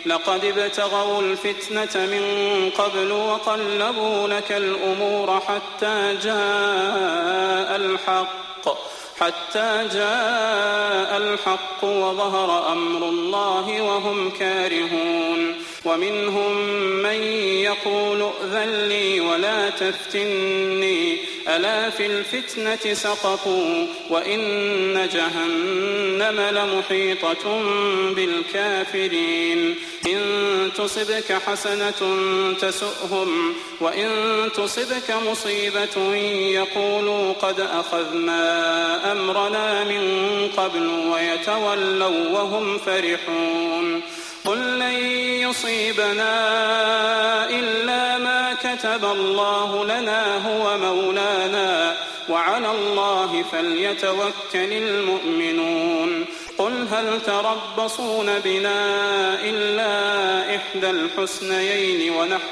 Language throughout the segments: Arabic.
لقد ابتغوا الفتنة من قبل وقلبوا لك الأمور حتى جاء الحق وظهر أمر الله وهم كارهون ومنهم من يقول ائذن لي ولا تفتني ألا في الفتنة سقطوا وإن جهنم لمحيطة بالكافرين إن تصبك حسنة تسؤهم وإن تصبك مصيبة يقولوا قد أخذنا أمرنا من قبل ويتولوا وهم فرحون قل لن يصيبنا إلا ما كتب الله لنا هو مولانا وعلى الله فليتوكل المؤمنون قل هل تربصون بنا إلا إحدى الحسنيين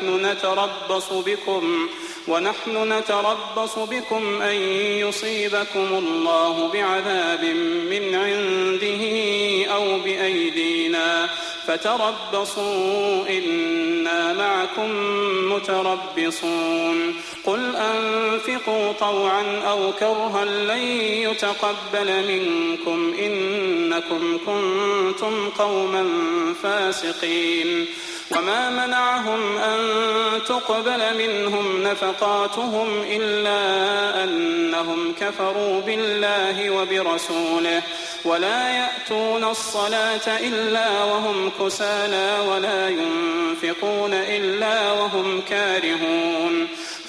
ونحن نتربص بكم أن يصيبكم الله بعذاب من عنده أو بأيدينا فتربصوا إنا معكم متربصون قل أنفقوا طوعا أو كرها لن يتقبل منكم إنكم كنتم قوما فاسقين وما منعهم أن تقبل منهم نفقاتهم إلا أنهم كفروا بالله وبرسوله ولا يأتون الصلاة إلا وهم كسالى ولا ينفقون إلا وهم كارهون